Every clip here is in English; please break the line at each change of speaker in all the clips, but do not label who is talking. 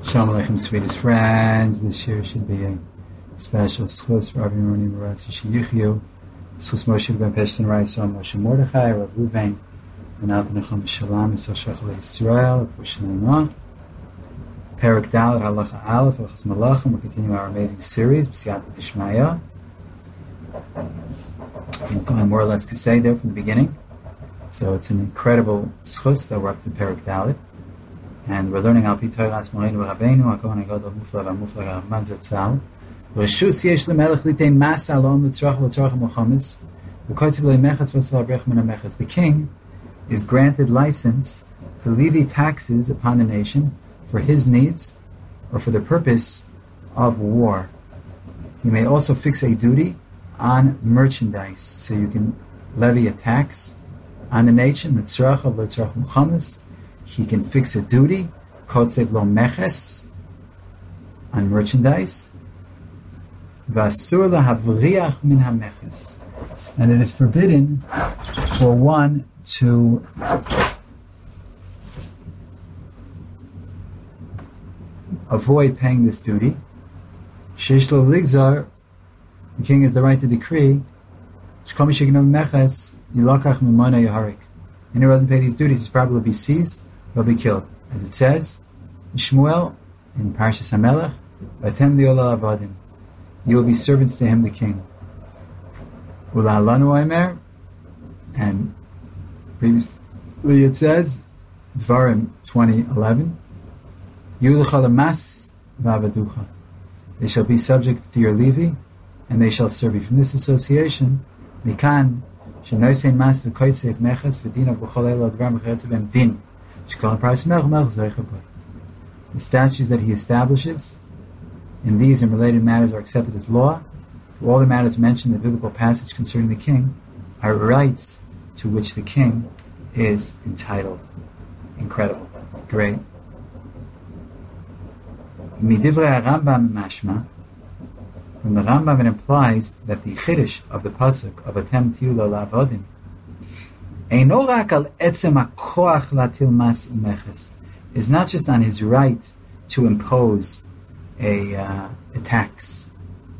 Shalom Aleichem, sweetest friends. This year should be a special schus for Rabbi Roni Baratzi Sheyichyu. Schus Moshe ben Peshtin Raisa, Moshe Mordechai, Rav Ruvain, and Al Necham Shalom, Yisrael Shachal Yisrael, for Shalom. Perak Dalet Halacha Aleph, Achas Malachim. We're continuing our amazing series, B'siyata Dishmaya. I'm going more or less to say there from the beginning. So it's an incredible schus that we're up to Perak Dalet. And we're learning Al Pi Toras Moreinu Rabbeinu HaKohen HaGadol Muflag HaMuflag HaRahman Zatzal. Reshus yesh lemelech litein mas alom l'tzrach v'tzrach ha'mochamis v'koitziv le'mechatz v'tzval brech min ha'mechatz. The king is granted license to levy taxes upon the nation for his needs or for the purpose of war. He may also fix a duty on merchandise, so you can levy a tax on the nation, l'tzrach v'tzrach ha'mochamis. He can fix a duty, kotzev lo meches, on merchandise, v'asur lahavriach min hameches, and it is forbidden for one to avoid paying this duty. Sheish lo ligzar, the king has the right to decree, shkol mi shegnav meches, yilakach mimona yaharik. Anyone who doesn't pay these duties, his property will be seized, will be killed. As it says, Shmuel in Parshas HaMelech, Vatem li'ola avadim, you will be servants to him, the king. Ula'alanu Omer, and previously it says, Dvarim 20:11, Yulecha lemas v'avaducha, they shall be subject to your levy, and they shall serve you. From this association, Mikan, shenosein mas v'koitzev mechetz v'dinav b'chol elo advar mechetzevem din. The statutes that he establishes in these and related matters are accepted as law. For all the matters mentioned in the biblical passage concerning the king are rights to which the king is entitled. Incredible. Great. From the Rambam it implies that the chiddush of the pasuk of Atem tiyu lo la'avodim is not just on his right to impose a tax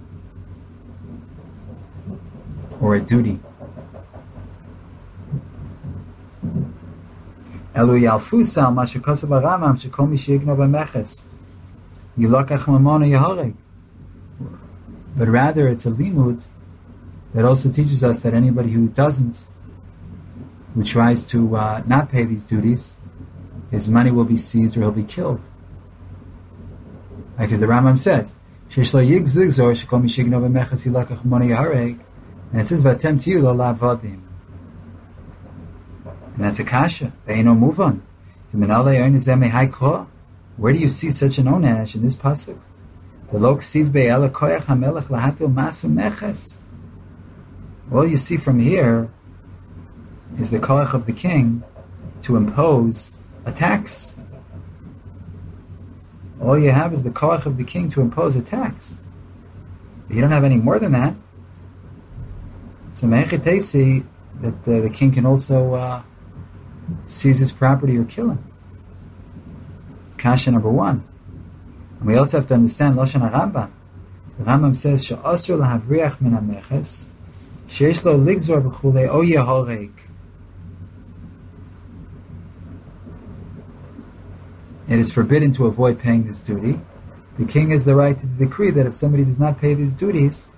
or a duty. But rather it's a limud that also teaches us that anybody who tries to not pay these duties, his money will be seized or he'll be killed. Like as the Rambam says, and it says, and that's a kasha. They no move on. Where do you see such an onesh in this pasuk? All you see from here is the koach of the king to impose a tax. All you have is the koach of the king to impose a tax. You don't have any more than that. So me'echetesi that the king can also seize his property or kill him. Kasha number one. And we also have to understand Lashon HaRambam. The Rambam says she'asur lahavriach min hameches sheyesh lo ligzor b'chulei o yehoreg. It is forbidden to avoid paying this duty. The king has the right to decree that if somebody does not pay these duties,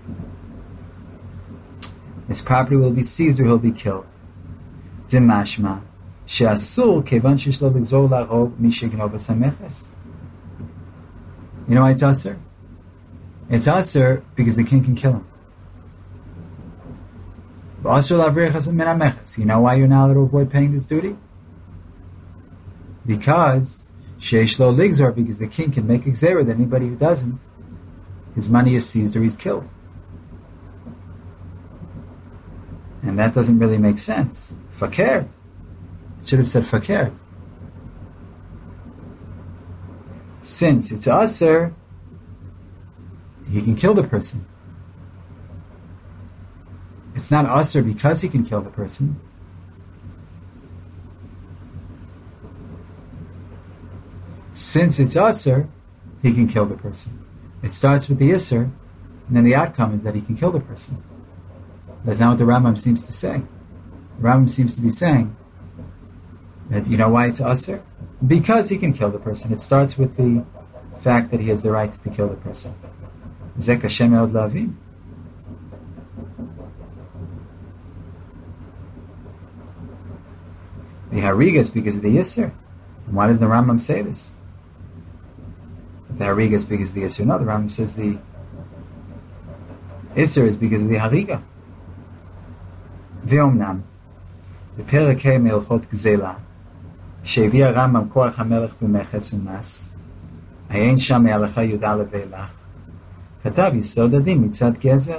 his property will be seized or he'll be killed. Dimashma she'asur kevan sheyesh lo ligzor la'rog mi shegnov hameches. You know why it's asur? It's asur because the king can kill him. You know why you're not allowed to avoid paying this duty? Because sheish lo ligzor, because the king can make a gzera that anybody who doesn't, his money is seized or he's killed. And that doesn't really make sense. Fakert. It should have said fakert. Since it's asur, he can kill the person. It's not asur because he can kill the person. Since it's Aser, he can kill the person. It starts with the Isser, and then the outcome is that he can kill the person. That's not what the Rambam seems to say. The Rambam seems to be saying that, you know why it's Aser? Because he can kill the person. It starts with the fact that he has the right to kill the person. Zek Hashem Eod Lavin. The Hariga is because of the Yisr. And why does the Rambam say this? The Hariga is because of the Yisr. No, the Rambam says the Yisr is because of the Hariga. V'omnam, בפרק ה' מהלכות גזלה, שהביא הרמב"ם כוח המלך במכס ומס, עיין שם מהלכה י"א ואילך, כתב יסוד הדין מצד גזל.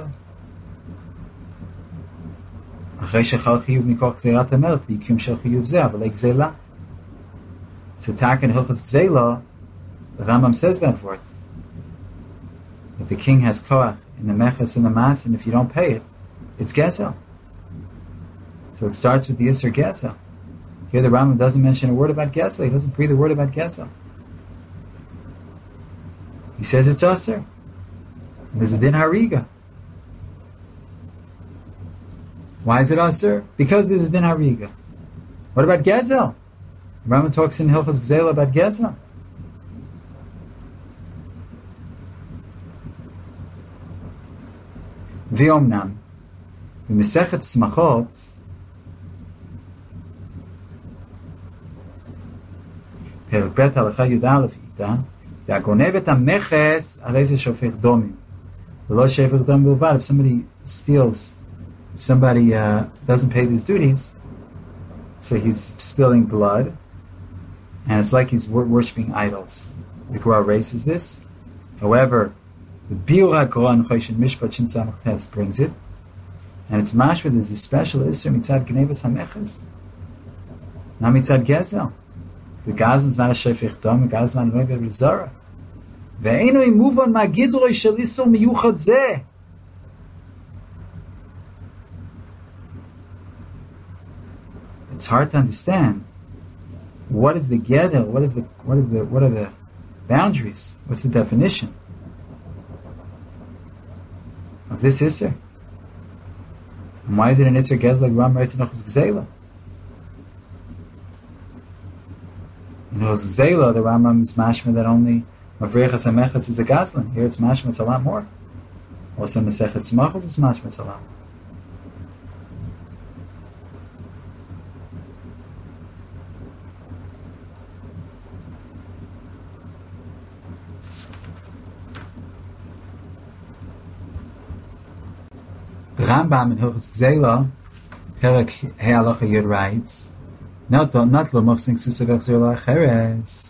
אחרי שחל חיוב מכוח גזירת המלך ויקום של חיוב זה, אבל לגזלה. So Tak in Hilchos Gzela, the Rambam says that for it. That the king has koach in the meches and the mas, and if you don't pay it, it's gezel. So it starts with the Isser gezel. Here the Rambam doesn't mention a word about gezel. He doesn't breathe a word about gezel. He says it's Aser. And there's a din hariga. Why is it Aser? Because there's a din hariga. What about gezel? The Rambam talks in Hilchos Gzela about gezel. V'omnam, v'mesechet smachot, פרק ב' הלכה י"א איתה, והגונב את המכס, הרי זה שופך דומים. ולא שופך דומים בלבד. If somebody steals, if somebody doesn't pay his duties, so he's spilling blood, and it's like he's worshipping idols. The Gemara raises this. However, the Biur HaGra in Choshen Mishpat Shin Samach Tes brings it, and it's mashma. There's a special Isser mitzad Gnevas HaMeches, not mitzad Gezel. The Gazan is not a Shefech Dom, the Gazan is not a Noga Rizara. Ve'enu imuvan ma'gidroi shel Isser miyuchad zeh. It's hard to understand. What is the Gedel? What are the boundaries? What's the definition of this Isser? And why is it an Isser Gez like Ram writes in Hilchos Gzela? In Hilchos Gzela, the Rambam is mashma that only Mavreichas HaMechas is a Gazlan. Here it's mashma, it's a lot more. Also in Maseches Smachos, it's mashma, it's a lot more. The Rambam in Hilchos Gzela, Perek Hei Halacha Yud writes, not lo machzing susavech zerla cheres.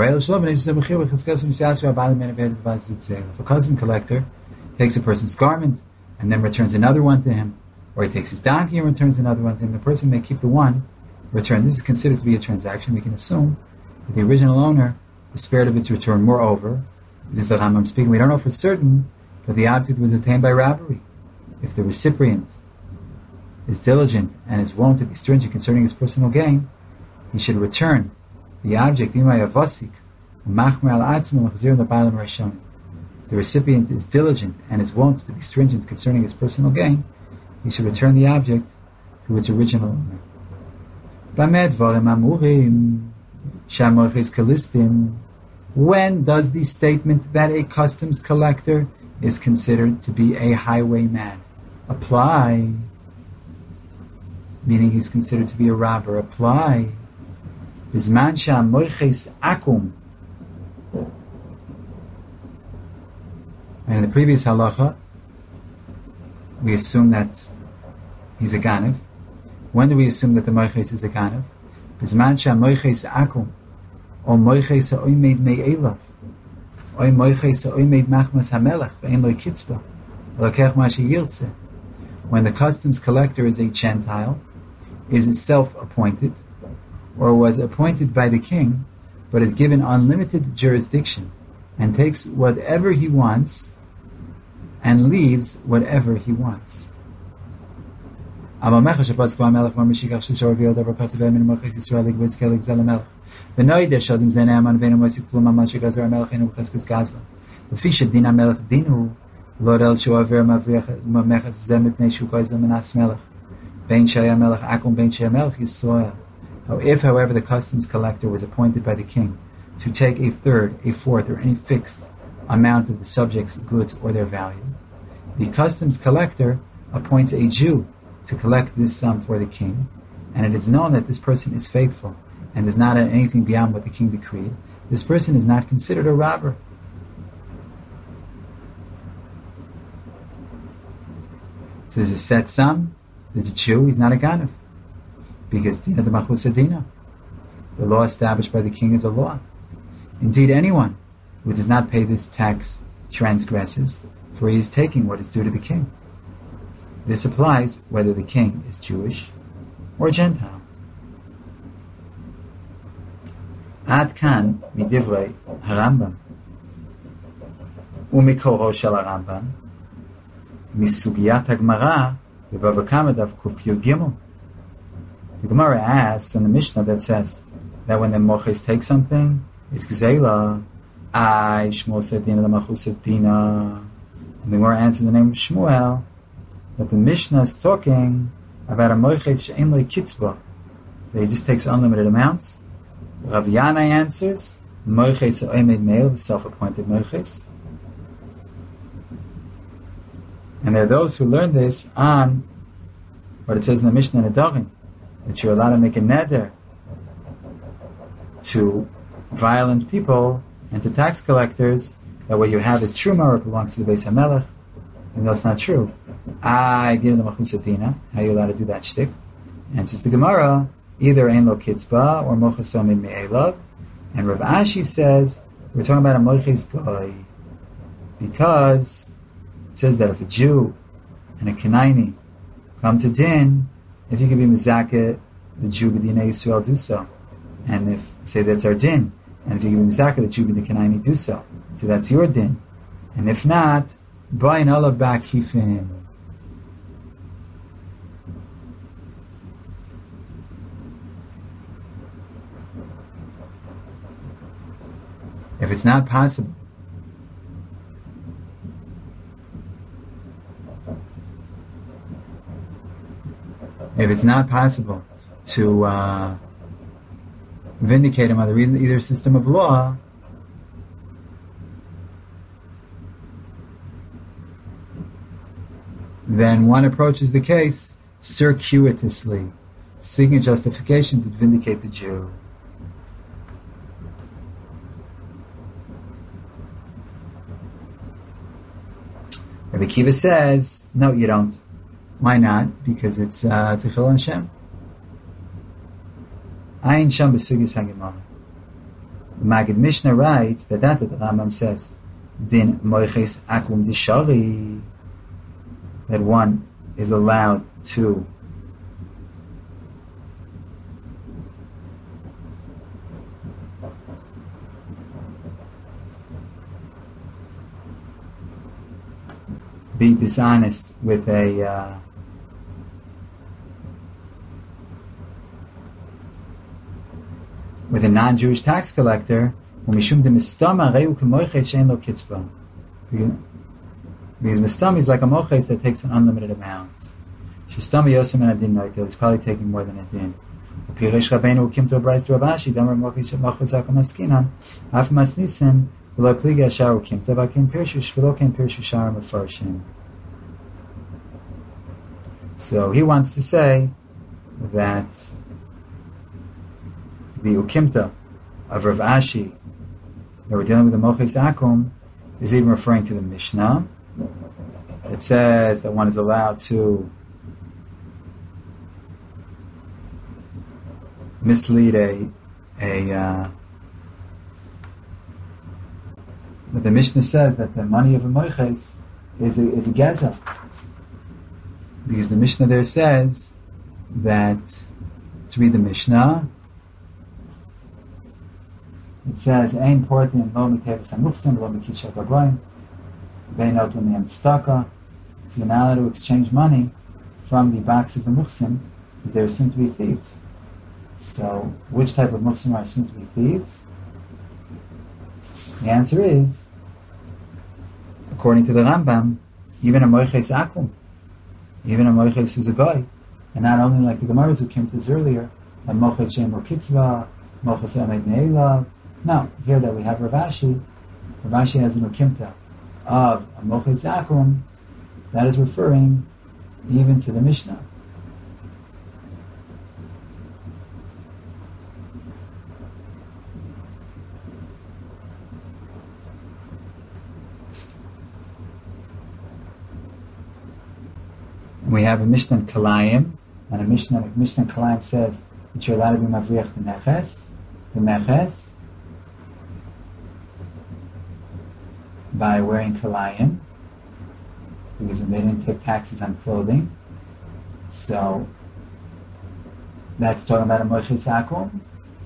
If a custom collector takes a person's garment and then returns another one to him, or he takes his donkey and returns another one to him, the person may keep the one returned. This is considered to be a transaction. We can assume that the original owner, the spirit of its return. Moreover, this is the Rambam speaking, we don't know for certain that the object was obtained by robbery. If the recipient is diligent and is willing to be stringent concerning his personal gain, he should return the object. If the recipient is diligent and is willing to be stringent concerning his personal gain, he should return the object to its original owner. When does the statement that a customs collector is considered to be a highwayman apply? Meaning he's considered to be a robber. Apply. Bizman she'amoiches akum. And in the previous halacha, we assume that he's a ganev. When do we assume that the moiches is a ganev? Bizman she'amoiches akum. O moiches ha'oimed me'elav. O moiches ha'oimed machmas hamelech. Ve'en lo kitzba. Lokech ma she'yirtzeh. When the customs collector is a Gentile, is self-appointed, or was appointed by the king, but is given unlimited jurisdiction, and takes whatever he wants, and leaves whatever he wants. ונוידע שאדם זה נאמן ואינו מוסיף כלום על מה שגזר המלך אינו בחזקת גזלה. לפי שדין המלך דינו, לא יודע שהוא עובר ממחץ זה מפני שהוא גוזל מנס מלך. בין שהיה מלך עכו"ם בין שהיה מלך ישראל. If, however, the customs collector was appointed by the king to take a third, a fourth, or any fixed amount of the subject's goods or their value, the customs collector appoints a Jew to collect this sum for the king, and it is known that this person is faithful and does not add anything beyond what the king decreed. This person is not considered a robber. So there's a set sum, there's a Jew, he's not a Ganav. Because Dina de Machusa Dina. The law established by the king is a law. Indeed, anyone who does not pay this tax transgresses, for he is taking what is due to the king. This applies whether the king is Jewish or Gentile. Ad kan midivrei Harambam umikoro shel Harambam misugiyat Hagmara b'Bava Kama daf Kuf Yud Gimel. The Gemara asks in the Mishnah that says that when the moches take something, it's gzeila. Shmuel said Dina the Machus Dina. And the Gemara answers in the name of Shmuel that the Mishnah is talking about a moches she'en lo kitzba, that he just takes unlimited amounts. Rav Yana answers moches oimed meil, the self-appointed moches. And there are those who learn this on what it says in the Mishnah in Nedarim, that you're allowed to make a neder to violent people and to tax collectors, that what you have is truma or it belongs to the Beis HaMelech, and that's not true. I give the Machusa Dina. How are you allowed to do that shtick? Answers the Gemara, either Ein Lo Kitzba or Moches Omin Me'elav. And Rav Ashi says, we're talking about a Moches Goy, because it says that if a Jew and a Kanaini come to din, if you can be Mizakeh, the Jew b'dinei Yisrael, do so. And if, say that's our din, and if you can be Mizakeh, the Jew b'dinei Kanaini, do so. So that's your din. And if not, Bain olav ba'akifin. If it's not possible to vindicate him under either system of law, then one approaches the case circuitously, seeking a justification to vindicate the Jew. Rabbi Kiva says, no, you don't. Why not? Because it's a chil Hashem. Ayin sham b'sugis hagimara. The Maggid Mishnah writes that the Rambam says, din moiches akum dishari, that one is allowed to be dishonest with a non-Jewish tax collector, because mistama is like a moches that takes an unlimited amount. Shistama yosem and adin noitel, he's probably taking more than a din. The Pirish Rabbeinu came to a brayz to Rav Ashi, damar moches akom askinan, af masnisin, v'lo pliga asharu kim to vakim pirshush, v'lo kim pirshush shara mefarshim. So he wants to say that the ukimta of Rav Ashi that we're dealing with the moches akum is even referring to the Mishnah. It says that one is allowed to mislead but the Mishnah says that the money of a moches is a geza, because the Mishnah there says that, to read the Mishnah, it says ein portin lo mitevus hamuchsim lo mikisha gagoyim beinot l'miyam tzedakah. So you're not allowed to exchange money from the box of the muchsim because they seem to be thieves. So, which type of muksim are assumed to be thieves? The answer is, according to the Rambam, even a moiches akum, even a moiches who's a guy, and not only like the Gemaras who came to this earlier, a moiches shem or kitzvah, moiches emed ne'elav. No, here that we have Ravashi. Ravashi has an ukimta of a moiches akum that is referring even to the Mishnah. We have a Mishnah in Kalayim, and a Mishnah in Kalayim says that you're allowed to be mavriach the meches, by wearing Kalayim, because they didn't take taxes on clothing. So that's talking about a moiches akum,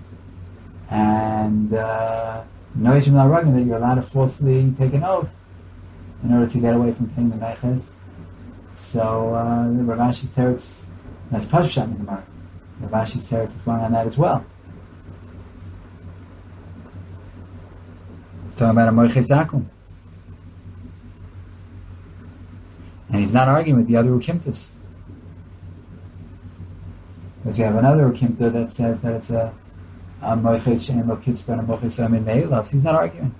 and noishim laragim, that you're allowed to falsely take an oath in order to get away from paying the meches. So Ravashi's teretz, that's Pashut in the Gemara. Ravashi's teretz is going on that as well. It's talking about a moiches akum, and he's not arguing with the other ukimtas, because you have another ukimta that says that it's a moiches she'en lo kitzvah and a moiches emed ne'elav. So he's not arguing,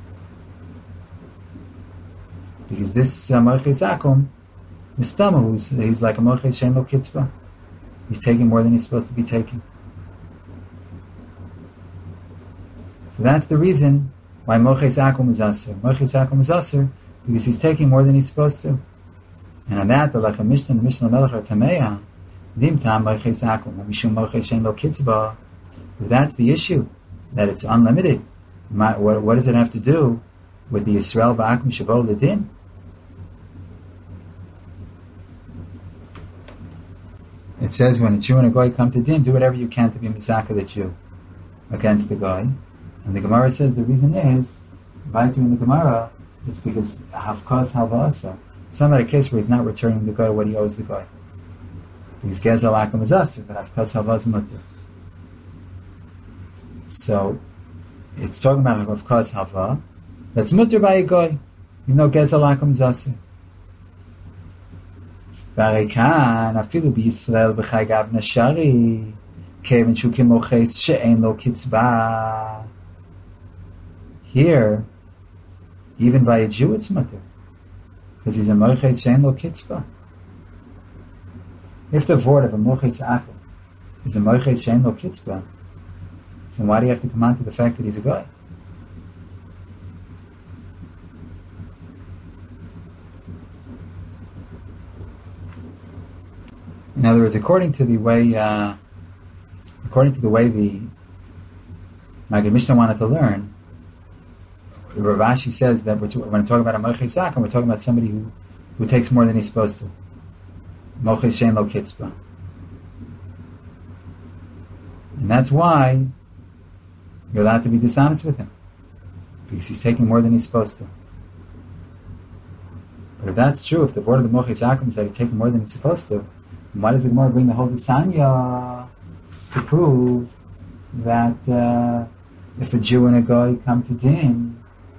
because this moiches akum, Mistama, he's like a moiches she'en lo kitzvah. He's taking more than he's supposed to be taking. So that's the reason why moiches akum is aser. Moiches akum is aser because he's taking more than he's supposed to. And on that, the Lechem Mishnah, the Mishnah Melech are Tameya, Dim Tam moiches akum, Mishum moiches she'en lo kitzvah. If that's the issue, that it's unlimited, what does it have to do with the Yisrael ba'akum shavo l'din? It says when a Jew and a Goy come to din, do whatever you can to be Misaka the Jew against the Goy. And the Gemara says the reason is, by doing the Gemara, it's because Havkas Halvasa. It's not a case where he's not returning the Goy what he owes the Goy. Because Gezel Akum is Asr, but Havkas Halvasa Mutter. So, it's talking about Havkas Halva, that's Mutter by a Goy. You know Gezel Akum is Asr. והרי כאן, אפילו בישראל בחי גב נשרי, כיוון שהוא כמוכס שאין לו קצבה. Here, even by a Jew it's mutter, because he's a moiches she'en lo kitzvah. If the word of a moiches akum is a moiches she'en lo kitzvah, then why do you have to come on to the fact that he's a guy? In other words, according to the way the Maggid Mishnah wanted to learn, Rav Ashi says that when we're talking about a moiches akum, we're talking about somebody who takes more than he's supposed to. Moiches she'en lo kitzvah. And that's why you're allowed to be dishonest with him, because he's taking more than he's supposed to. But if that's true, if the word of the moiches akum is that he's taking more than he's supposed to, why does the Gemara bring the whole Desanya to prove that if a Jew and a Goy come to din,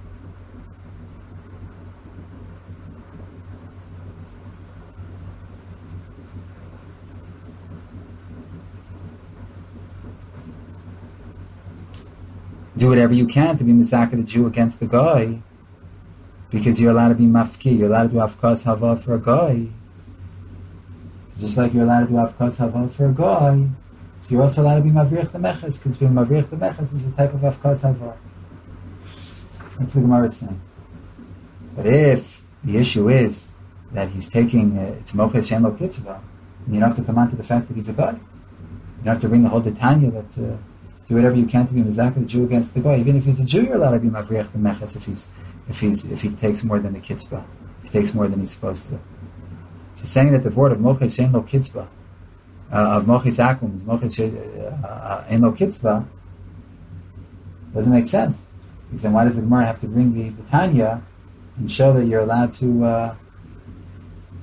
do whatever you can to be Mizaka the Jew against the Goy, because you're allowed to be mafki, you're allowed to do Afkas Hava for a Goy. Just like you're allowed to do Afkas Hava for a Goy, so you're also allowed to be Mavriach the Meches, because being Mavriach the Meches is a type of Afkas Hava. That's the Gemara is saying. But if the issue is that he's taking, it's Moiches she'en lo kitzvah, and you don't have to come on to the fact that he's a Goy. You don't have to bring the whole Detanya that do whatever you can to be Mizaka the Jew against the Goy. Even if he's a Jew, you're allowed to be Mavriach the Meches if he takes more than the kitzvah, if he takes more than he's supposed to. So saying that the word of moiches she'en lo kitzvah, of moiches akum, is moiches she'en lo kitzvah, doesn't make sense. Because then why does the Gemara have to bring the Tanya and show that you're allowed to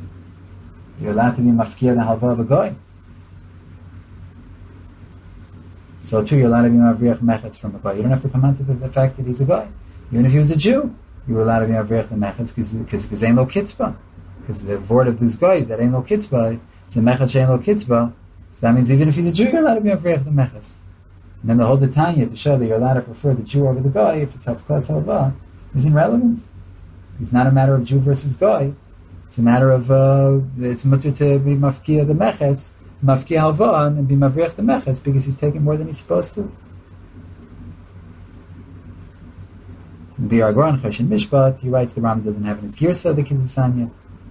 be mafkir the halva of a goy? So too, you're allowed to be Mavriach Mechitz from a guy. You don't have to come on to the fact that he's a guy. Even if he was a Jew, you were allowed to be Mavriach the Mechitz because ain't no kitzvah. Because the word of this guy is that ain't no kitzvah. It's a Mechatz ain't no kitzvah. So that means even if he's a Jew, you're allowed to be Mavriach the Mechitz. And then the whole Tanya to show that you're allowed to prefer the Jew over the guy if it's Hafkas Halva isn't relevant. It's not a matter of Jew versus guy. It's a matter of it's mutter to be Mafkia the Meches, Mafkia Halva, and be Mavriach the Meches because he's taking more than he's supposed to. The Argoran Choshen Mishpat, he writes the Ram doesn't have in his Girsa the Kiddusanya.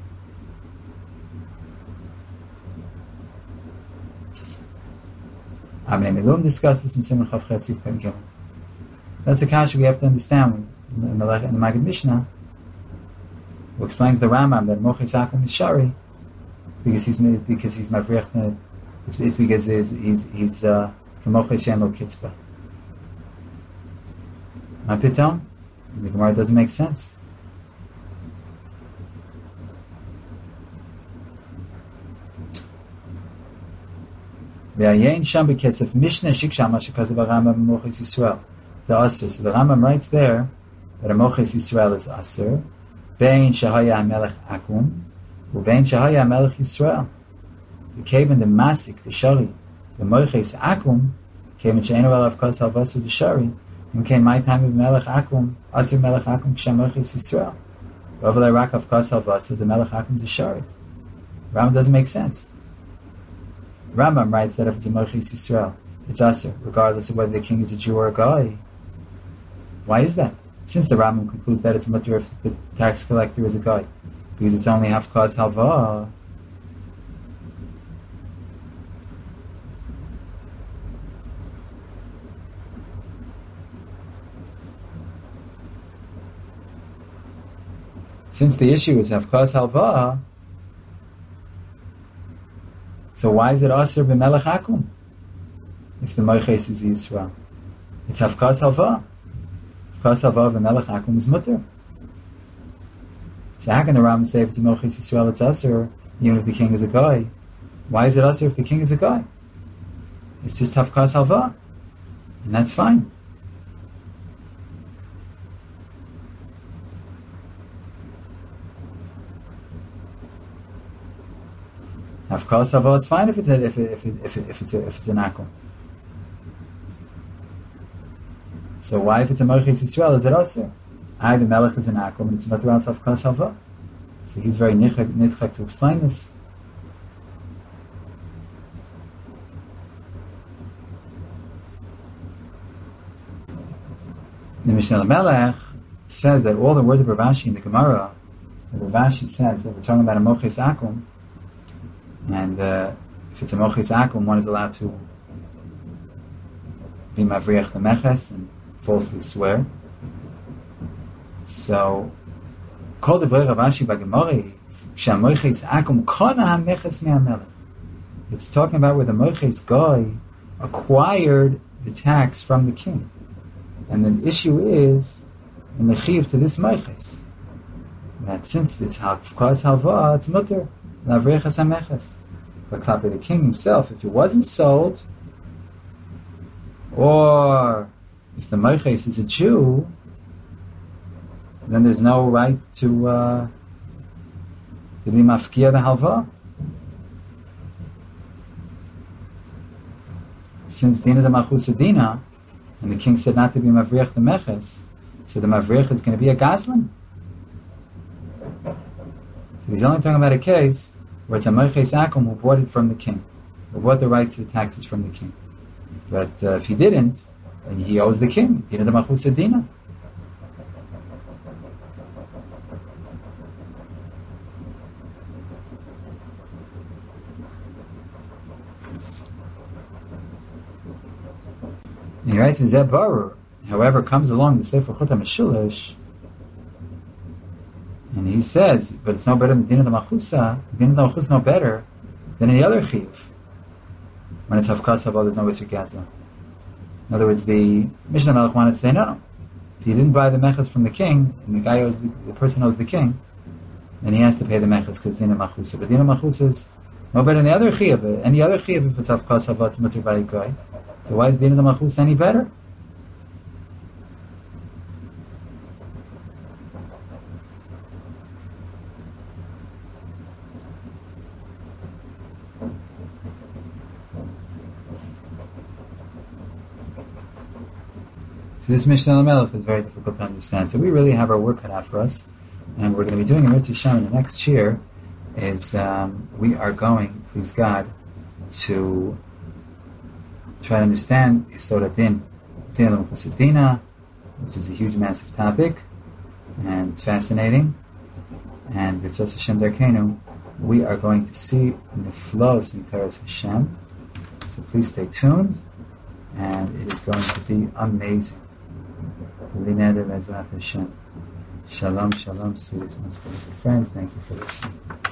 Abnei Milum discussed this in Simon Chav Chesif Pen Gimel. That's a kasha we have to understand in the Maggid Mishnah, who explains the Rambam that Mochis Akum is Shari because he's Mavriach. It's because he's the Mochis Shen Lo Kitzvah. My pitom, the Gemara doesn't make sense. V'ayin sham b'kesef Mishnah shiksham shekazav Rambam Mochis Yisrael the Aser. So the Rambam writes there that a Mochis Yisrael is Aser. Bein shahaya Hamelech Akum, ubein shahaya Hamelech Yisrael. The Kevin the Masik the Shari the Mochis Akum Kevin she'enu elav kos halvasu the Shari. And came my time of Melech Akum Aser Melech Akum Kshem Mochis Yisrael. Overlay rak of kos halvasu the Melech Akum the Shari. Rambam doesn't make sense. Rambam writes that if it's a Mochis Yisrael, it's Aser, regardless of whether the king is a Jew or a guy. Why is that? Since the Rambam concludes that it's mutter if the tax collector is a guy, because it's only Hafkas Halva. Since the issue is Hafkas Halva, so why is it Aser b'Melech Akum? If the Moiches is Yisrael, it's Hafkas Halva. Hafkas Halva b'Melech Akum is mutter. So how can the Rambam say if it's a Moiches Yisrael it's Aser, even if the king is a guy? Why is it Aser if the king is a guy? It's just Hafkas Halva, and that's fine. Hafkas Halva is fine if it's an akum. So why, if it's a Mochis Yisrael, is it Aser? The Melech is an akum, and it's mutter out Hafkas Halva. So he's very nitchak to explain this. The Mishnah Melech says that all the words of Rav Ashi in the Gemara, Rav Ashi says that we're talking about a Mochis Akum. And if it's a Mochis Akum, one is allowed to be Mavriach the Meches and falsely swear. So, Kol Devrei Rav Ashi b'Gemara, Sh'amochis Akum Kona HaMeches MeHamelech. It's talking about where the Mochis guy acquired the tax from the king. And the issue is, in the Chiv to this Mochis, that since it's Hafkas Halva, it's mutter. But the king himself, if it wasn't sold, or if the Moiches is a Jew, then there's no right to be Mafkia the Halva. Since Dina the Malchusa Dina, and the king said not to be Mavriach the Meches, so the Mavriach is going to be a Gazlan. So he's only talking about a case where it's a Moiches Akum who bought it from the king, who bought the rights to the taxes from the king. But if he didn't, then he owes the king, Dina the Malchusa Dina. And he writes in Zeb Baruch, however, comes along the Sefer Chut HaMeshulesh, and he says, but it's no better than Dina the Malchusa. Dina the Malchusa is no better than any other Chiv. When it's Hafkas Halva, there's no Isser Gazla. In other words, the Mishnah Melech wanted to say, no. If he didn't buy the Meches from the king, and the guy owes the person owes the king, then he has to pay the Meches because Dina Malchusa. But Dina Malchusa is no better than the other Chiv. Any other Chiv, if it's Hafkas Halva, it's mutter by a guy. So why is Din of the Malchus any better? So this Mishnah Lamelech is very difficult to understand. So we really have our work cut out for us, and we're going to be doing in Mitzvah Shem in the next year. Is we are going, please God, to try to understand Yisod Din Dina, which is a huge, massive topic, and it's fascinating. And B'tzos Hashem Darkeinu, we are going to see Niflos Mitaras Hashem. So please stay tuned, and it is going to be amazing. Shalom, shalom, sweetest and spiritual friends. Thank you for listening.